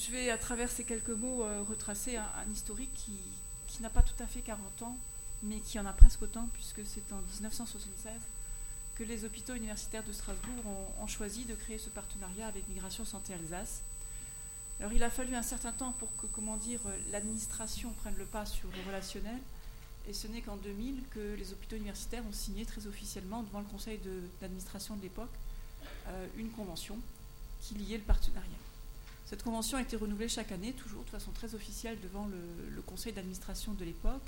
Je vais, à travers ces quelques mots, retracer un historique qui n'a pas tout à fait 40 ans, mais qui en a presque autant, puisque c'est en 1976 que les hôpitaux universitaires de Strasbourg ont choisi de créer ce partenariat avec Migration Santé Alsace. Alors il a fallu un certain temps pour que, l'administration prenne le pas sur le relationnel, et ce n'est qu'en 2000 que les hôpitaux universitaires ont signé très officiellement devant le conseil d'administration de l'époque une convention qui liait le partenariat. Cette convention a été renouvelée chaque année, toujours de façon très officielle devant le conseil d'administration de l'époque,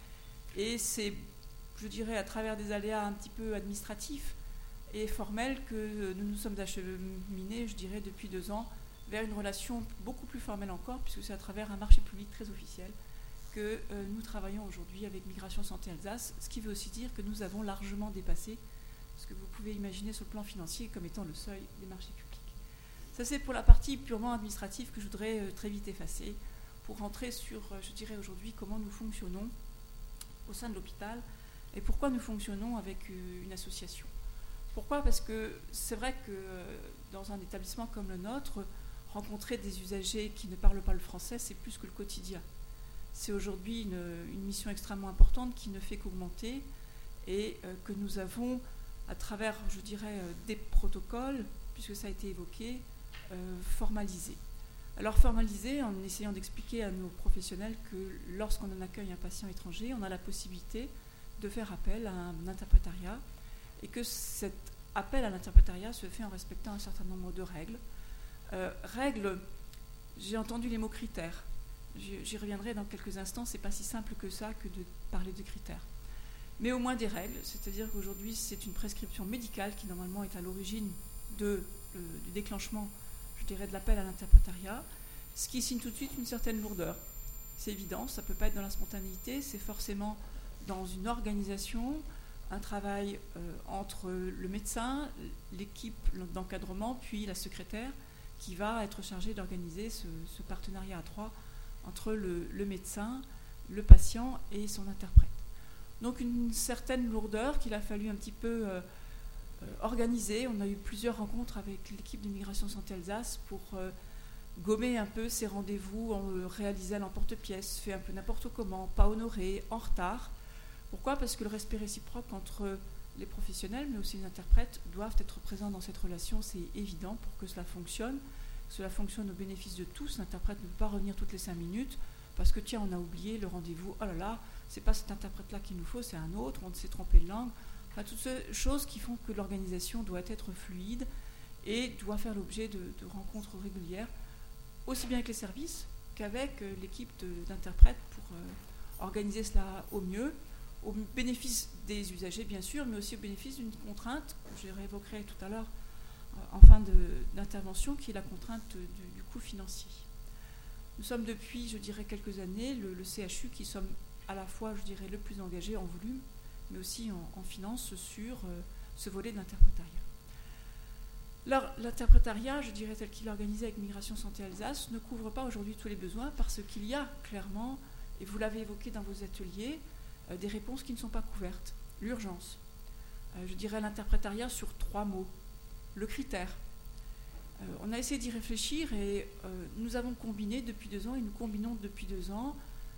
et c'est, je dirais, à travers des aléas un petit peu administratifs et formels que nous nous sommes acheminés, je dirais, depuis 2 ans, vers une relation beaucoup plus formelle encore, puisque c'est à travers un marché public très officiel que nous travaillons aujourd'hui avec Migration Santé Alsace, ce qui veut aussi dire que nous avons largement dépassé ce que vous pouvez imaginer sur le plan financier comme étant le seuil des marchés publics. Ça, c'est pour la partie purement administrative que je voudrais très vite effacer pour rentrer sur, je dirais aujourd'hui, comment nous fonctionnons au sein de l'hôpital et pourquoi nous fonctionnons avec une association. Pourquoi ? Parce que c'est vrai que dans un établissement comme le nôtre, rencontrer des usagers qui ne parlent pas le français, c'est plus que le quotidien. C'est aujourd'hui une mission extrêmement importante qui ne fait qu'augmenter et que nous avons, à travers, je dirais, des protocoles, puisque ça a été évoqué, formalisés. Alors formalisés en essayant d'expliquer à nos professionnels que lorsqu'on en accueille un patient étranger, on a la possibilité de faire appel à un interprétariat et que cet appel à l'interprétariat se fait en respectant un certain nombre de règles. Règles, j'ai entendu les mots critères. J'y reviendrai dans quelques instants, c'est pas si simple que ça que de parler de critères. Mais au moins des règles, c'est-à-dire qu'aujourd'hui c'est une prescription médicale qui normalement est à l'origine du déclenchement, je dirais, de l'appel à l'interprétariat, ce qui signe tout de suite une certaine lourdeur. C'est évident, ça ne peut pas être dans la spontanéité, c'est forcément dans une organisation, un travail entre le médecin, l'équipe d'encadrement, puis la secrétaire, qui va être chargée d'organiser ce partenariat à 3 entre le médecin, le patient et son interprète. Donc une certaine lourdeur qu'il a fallu un petit peu organiser. On a eu plusieurs rencontres avec l'équipe de Migration Santé Alsace pour gommer un peu ces rendez-vous, réaliser à l'emporte-pièce, fait un peu n'importe comment, pas honoré, en retard. Pourquoi ? Parce que le respect réciproque entre les professionnels, mais aussi les interprètes, doivent être présents dans cette relation, c'est évident, pour que cela fonctionne. Cela fonctionne au bénéfice de tous. L'interprète ne peut pas revenir toutes les 5 minutes parce que, tiens, on a oublié le rendez-vous. Oh là là, c'est pas cet interprète-là qu'il nous faut, c'est un autre, on s'est trompé de langue. Enfin, toutes ces choses qui font que l'organisation doit être fluide et doit faire l'objet de rencontres régulières, aussi bien avec les services qu'avec l'équipe d'interprètes pour organiser cela au mieux, au bénéfice des usagers, bien sûr, mais aussi au bénéfice d'une contrainte que je réévoquerai tout à l'heure en fin d'intervention, qui est la contrainte du coût financier. Nous sommes depuis, je dirais, quelques années, le CHU qui sommes à la fois, je dirais, le plus engagé en volume, mais aussi en finance sur ce volet de l'interprétariat. Alors, l'interprétariat, je dirais, tel qu'il est organisé avec Migration Santé Alsace, ne couvre pas aujourd'hui tous les besoins parce qu'il y a clairement, et vous l'avez évoqué dans vos ateliers, des réponses qui ne sont pas couvertes. L'urgence. Je dirais l'interprétariat sur 3 mots. Le critère. On a essayé d'y réfléchir et nous avons combiné depuis 2 ans, et nous combinons depuis 2 ans,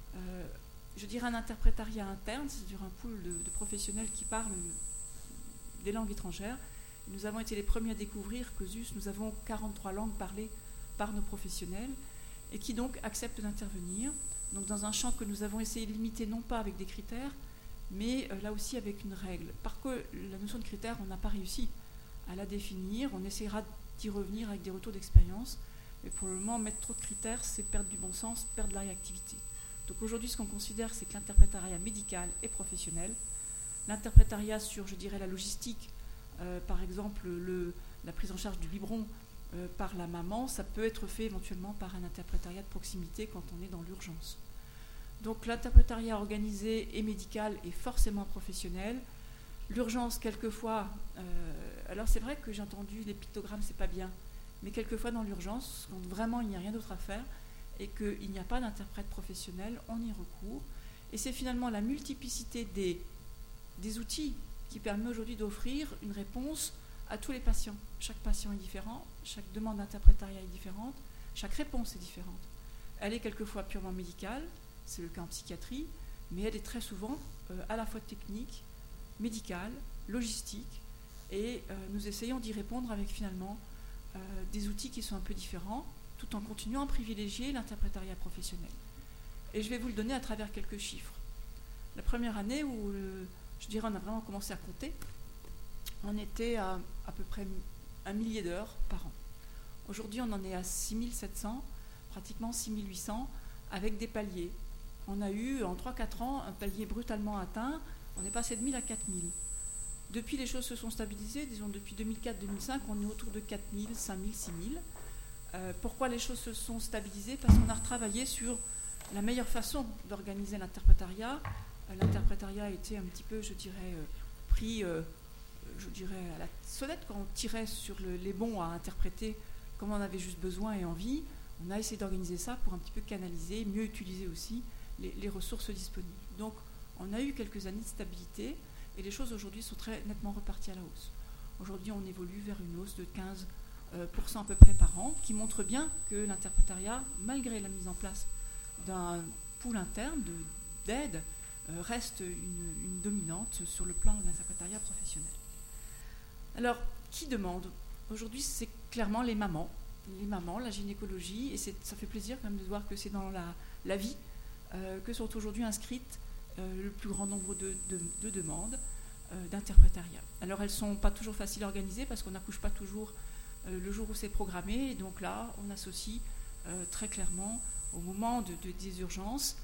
je dirais un interprétariat interne, c'est-à-dire un pool de professionnels qui parlent des langues étrangères. Nous avons été les premiers à découvrir que ZUS, nous avons 43 langues parlées par nos professionnels et qui donc acceptent d'intervenir. Donc dans un champ que nous avons essayé de limiter, non pas avec des critères, mais là aussi avec une règle. Parce que la notion de critère, on n'a pas réussi à la définir. On essaiera d'y revenir avec des retours d'expérience. Mais pour le moment, mettre trop de critères, c'est perdre du bon sens, perdre de la réactivité. Donc aujourd'hui, ce qu'on considère, c'est que l'interprétariat médical est professionnel. L'interprétariat sur, je dirais, la logistique, par exemple, la prise en charge du biberon par la maman, ça peut être fait éventuellement par un interprétariat de proximité quand on est dans l'urgence. Donc l'interprétariat organisé et médical est forcément professionnel. L'urgence, quelquefois, alors c'est vrai que j'ai entendu les pictogrammes, c'est pas bien, mais quelquefois dans l'urgence, quand vraiment il n'y a rien d'autre à faire et qu'il n'y a pas d'interprète professionnel, on y recourt. Et c'est finalement la multiplicité des outils qui permet aujourd'hui d'offrir une réponse à tous les patients. Chaque patient est différent, chaque demande d'interprétariat est différente, chaque réponse est différente. Elle est quelquefois purement médicale, c'est le cas en psychiatrie, mais elle est très souvent à la fois technique, médicale, logistique, et nous essayons d'y répondre avec finalement des outils qui sont un peu différents, tout en continuant à privilégier l'interprétariat professionnel. Et je vais vous le donner à travers quelques chiffres. La première année où, je dirais, on a vraiment commencé à compter, on était à peu près 1 millier d'heures par an. Aujourd'hui, on en est à 6700, pratiquement 6800, avec des paliers. On a eu, en 3-4 ans, un palier brutalement atteint. On est passé de 1000 à 4000. Depuis, les choses se sont stabilisées. Disons, depuis 2004-2005, on est autour de 4000, 5000, 6000. Pourquoi les choses se sont stabilisées? Parce qu'on a retravaillé sur la meilleure façon d'organiser l'interprétariat. L'interprétariat a été un petit peu, je dirais, pris je dirais, à la sonnette quand on tirait sur les bons à interpréter comme on avait juste besoin et envie. On a essayé d'organiser ça pour un petit peu canaliser, mieux utiliser aussi les ressources disponibles. Donc, on a eu quelques années de stabilité et les choses aujourd'hui sont très nettement reparties à la hausse. Aujourd'hui, on évolue vers une hausse de 15% à peu près par an, qui montre bien que l'interprétariat, malgré la mise en place d'un pool interne d'aide, reste une dominante sur le plan de l'interprétariat professionnel. Alors, qui demande? Aujourd'hui, c'est clairement les mamans, la gynécologie, et ça fait plaisir quand même de voir que c'est dans la vie que sont aujourd'hui inscrites le plus grand nombre de demandes d'interprétariat. Alors, elles ne sont pas toujours faciles à organiser parce qu'on n'accouche pas toujours le jour où c'est programmé, et donc là, on associe très clairement au moment des urgences,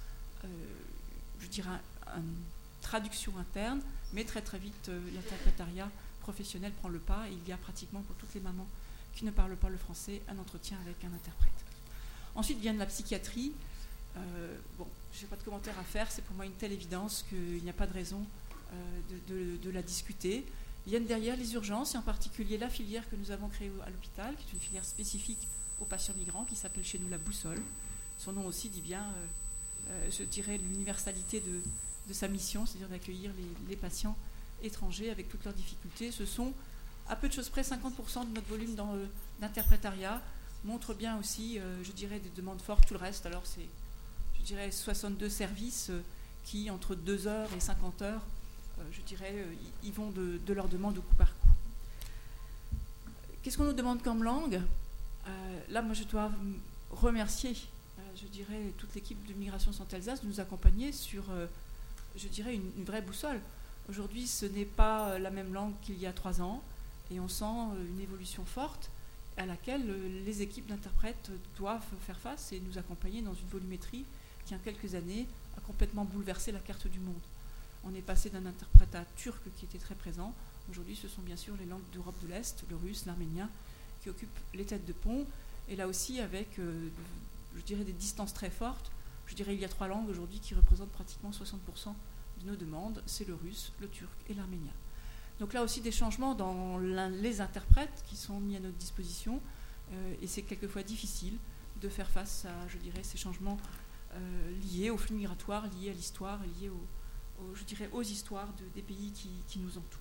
je dirais, une traduction interne, mais très très vite, l'interprétariat professionnel prend le pas, et il y a pratiquement pour toutes les mamans qui ne parlent pas le français un entretien avec un interprète. Ensuite vient la psychiatrie. Bon, je n'ai pas de commentaire à faire, c'est pour moi une telle évidence qu'il n'y a pas de raison de la discuter. Viennent derrière les urgences, et en particulier la filière que nous avons créée à l'hôpital, qui est une filière spécifique aux patients migrants, qui s'appelle chez nous la boussole. Son nom aussi dit bien, je dirais, l'universalité de sa mission, c'est-à-dire d'accueillir les patients étrangers avec toutes leurs difficultés. Ce sont, à peu de choses près, 50% de notre volume d'interprétariat, montre bien aussi, je dirais, des demandes fortes. Tout le reste, alors c'est, je dirais, 62 services qui, entre 2 heures et 50 heures, je dirais, ils vont de leur demande au coup par coup. Qu'est-ce qu'on nous demande comme langue? Là, moi, je dois remercier, je dirais, toute l'équipe de Migration Santé Alsace de nous accompagner sur, je dirais, une vraie boussole. Aujourd'hui, ce n'est pas la même langue qu'il y a 3 ans, et on sent une évolution forte à laquelle les équipes d'interprètes doivent faire face et nous accompagner dans une volumétrie qui, en quelques années, a complètement bouleversé la carte du monde. On est passé d'un interprétat turc qui était très présent. Aujourd'hui, ce sont bien sûr les langues d'Europe de l'Est, le russe, l'arménien, qui occupent les têtes de pont, et là aussi avec, je dirais, des distances très fortes. Je dirais il y a 3 langues aujourd'hui qui représentent pratiquement 60% de nos demandes, c'est le russe, le turc et l'arménien. Donc là aussi des changements dans les interprètes qui sont mis à notre disposition, et c'est quelquefois difficile de faire face à, je dirais, ces changements liés au flux migratoire, liés à l'histoire, liés je dirais, aux histoires des pays qui nous entourent.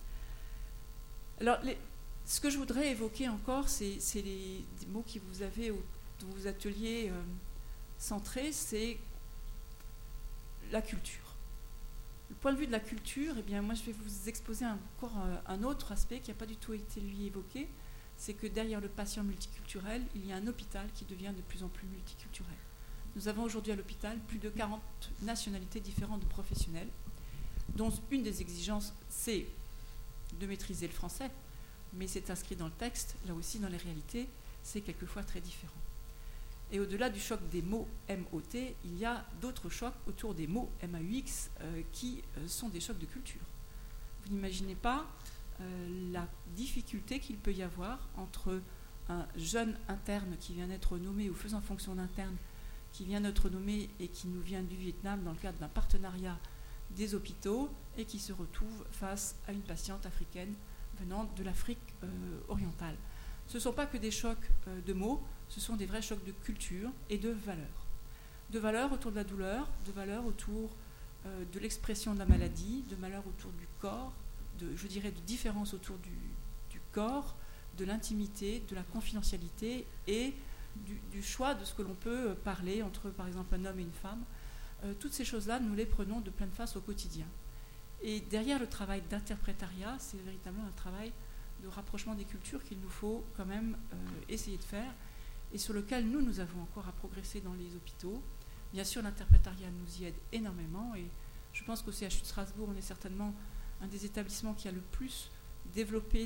Alors, ce que je voudrais évoquer encore, c'est des mots que vous avez dans vos ateliers centrés, c'est la culture. Du point de vue de la culture, eh bien, moi, je vais vous exposer encore un autre aspect qui n'a pas du tout été, lui, évoqué, c'est que derrière le patient multiculturel, il y a un hôpital qui devient de plus en plus multiculturel. Nous avons aujourd'hui à l'hôpital plus de 40 nationalités différentes de professionnels, dont une des exigences, c'est de maîtriser le français, mais c'est inscrit dans le texte, là aussi, dans les réalités, c'est quelquefois très différent. Et au-delà du choc des mots MOT, il y a d'autres chocs autour des mots MAUX qui sont des chocs de culture. Vous n'imaginez pas la difficulté qu'il peut y avoir entre un jeune interne qui vient d'être nommé ou faisant fonction d'interne, qui vient d'être nommé et qui nous vient du Vietnam dans le cadre d'un partenariat des hôpitaux et qui se retrouve face à une patiente africaine venant de l'Afrique orientale. Ce ne sont pas que des chocs de mots, ce sont des vrais chocs de culture et de valeurs. De valeurs autour de la douleur, de valeurs autour de l'expression de la maladie, de valeurs autour du corps, je dirais de différences autour du corps, de l'intimité, de la confidentialité et du choix de ce que l'on peut parler entre, par exemple, un homme et une femme. Toutes ces choses-là, nous les prenons de pleine face au quotidien. Et derrière le travail d'interprétariat, c'est véritablement un travail de rapprochement des cultures qu'il nous faut quand même essayer de faire, et sur lequel nous avons encore à progresser dans les hôpitaux. Bien sûr, l'interprétariat nous y aide énormément, et je pense qu'au CHU de Strasbourg, on est certainement un des établissements qui a le plus développé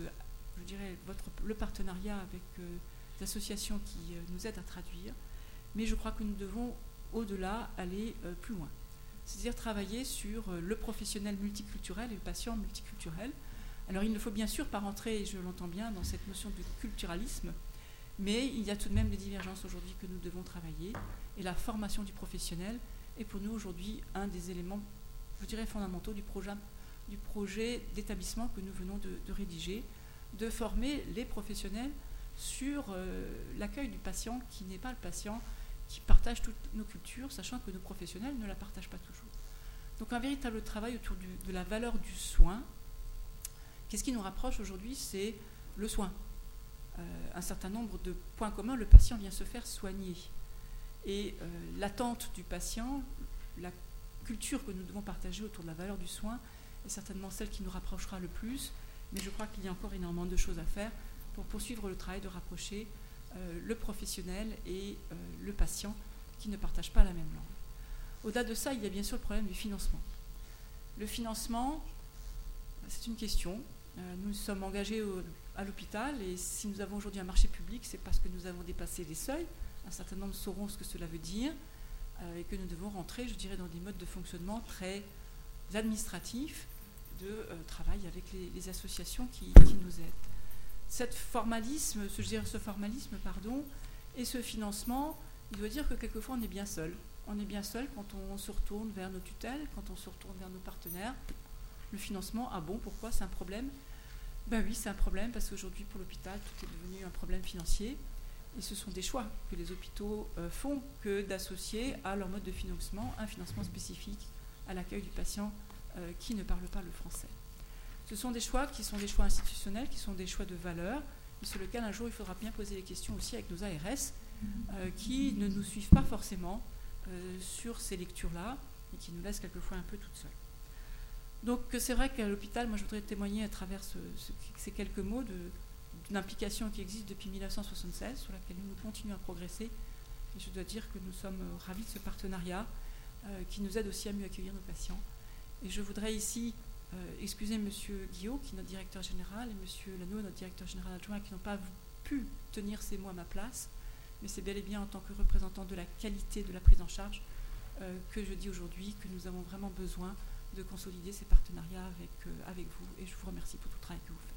le partenariat avec des associations qui nous aident à traduire. Mais je crois que nous devons, au-delà, aller plus loin. C'est-à-dire travailler sur le professionnel multiculturel et le patient multiculturel. Alors il ne faut bien sûr pas rentrer, et je l'entends bien, dans cette notion de culturalisme, mais il y a tout de même des divergences aujourd'hui que nous devons travailler, et la formation du professionnel est pour nous aujourd'hui un des éléments, je dirais, fondamentaux du projet d'établissement que nous venons de rédiger, de former les professionnels sur l'accueil du patient qui n'est pas le patient qui partage toutes nos cultures, sachant que nos professionnels ne la partagent pas toujours. Donc un véritable travail autour de la valeur du soin. Qu'est-ce qui nous rapproche aujourd'hui? C'est le soin. Un certain nombre de points communs, le patient vient se faire soigner. Et l'attente du patient, la culture que nous devons partager autour de la valeur du soin est certainement celle qui nous rapprochera le plus, mais je crois qu'il y a encore énormément de choses à faire pour poursuivre le travail de rapprocher le professionnel et le patient qui ne partagent pas la même langue. Au-delà de ça, il y a bien sûr le problème du financement. Le financement, c'est une question. Nous sommes engagés à l'hôpital, et si nous avons aujourd'hui un marché public, c'est parce que nous avons dépassé les seuils. Un certain nombre sauront ce que cela veut dire, et que nous devons rentrer, je dirais, dans des modes de fonctionnement très administratifs, de travail avec les associations qui nous aident. Ce formalisme et ce financement, il doit dire que quelquefois on est bien seul. On est bien seul quand on se retourne vers nos tutelles, quand on se retourne vers nos partenaires. Le financement, ah bon, pourquoi? C'est un problème? Ben oui, c'est un problème parce qu'aujourd'hui, pour l'hôpital, tout est devenu un problème financier. Et ce sont des choix que les hôpitaux font que d'associer à leur mode de financement un financement spécifique à l'accueil du patient qui ne parle pas le français. Ce sont des choix qui sont des choix institutionnels, qui sont des choix de valeur, et sur lesquels un jour il faudra bien poser les questions aussi avec nos ARS, qui ne nous suivent pas forcément sur ces lectures-là, et qui nous laissent quelquefois un peu toutes seules. Donc c'est vrai qu'à l'hôpital, moi je voudrais témoigner à travers ces quelques mots d'une implication qui existe depuis 1976, sur laquelle nous continuons à progresser, et je dois dire que nous sommes ravis de ce partenariat qui nous aide aussi à mieux accueillir nos patients. Et je voudrais ici excuser M. Guillot, qui est notre directeur général, et M. Lano, notre directeur général adjoint, qui n'ont pas pu tenir ces mots à ma place, mais c'est bel et bien en tant que représentant de la qualité de la prise en charge que je dis aujourd'hui que nous avons vraiment besoin de consolider ces partenariats avec vous, et je vous remercie pour tout le travail que vous faites.